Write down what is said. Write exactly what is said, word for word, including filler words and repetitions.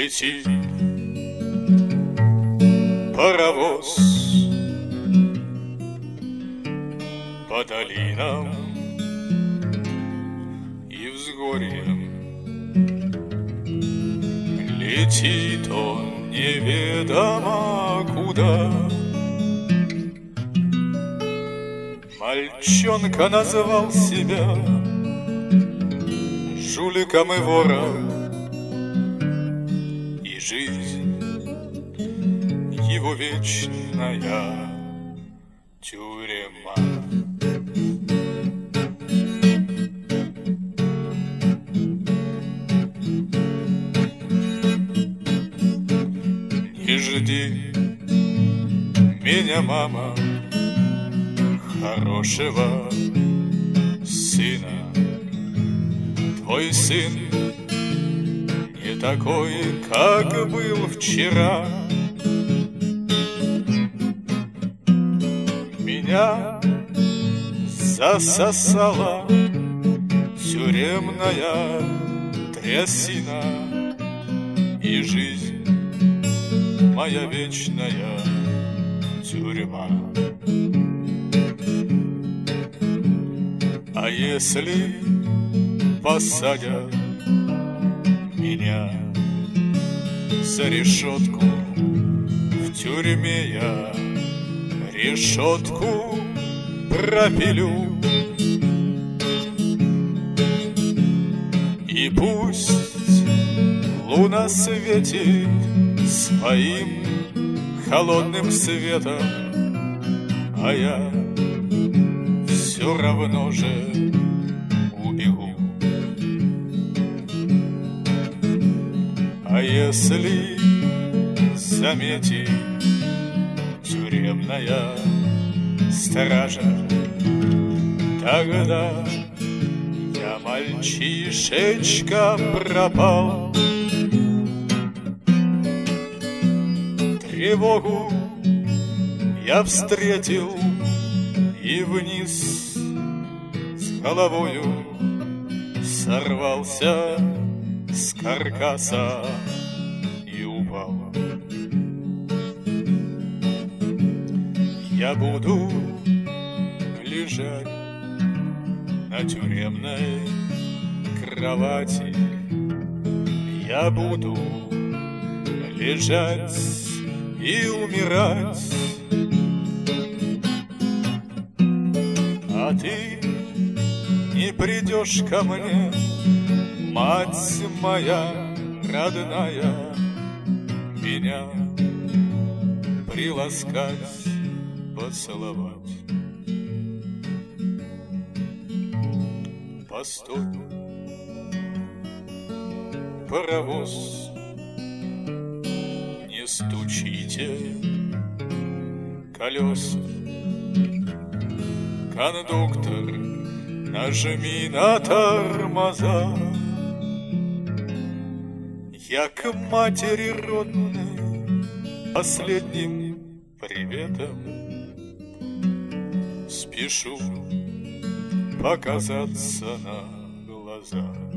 летит паровоз по долинам и взгорьям. Летит он неведомо куда. Мальчонка назвал себя жуликом и вором, и жизнь его вечная тюрьма. Не жди меня, мама, хорошего сына. Твой сын не такой, как был вчера. Меня засосала тюремная трясина, и жизнь моя вечная тюрьма. А если посадят меня за решетку, в тюрьме я решетку пропилю. И пусть луна светит своим холодным светом, а я все равно же убегу. А если заметит тюремная стража, тогда я, мальчишечка, пропал. Тревогу я встретил и вниз с головою сорвался с каркаса и упал. Я буду лежать на тюремной кровати, я буду лежать и умирать. А ты не придешь ко мне, мать моя родная, меня приласкать, поцеловать. Постой, паровоз, не стучите колеса. Кондуктор, нажми на тормоза. Я к матери родной последним приветом спешу показаться на глаза.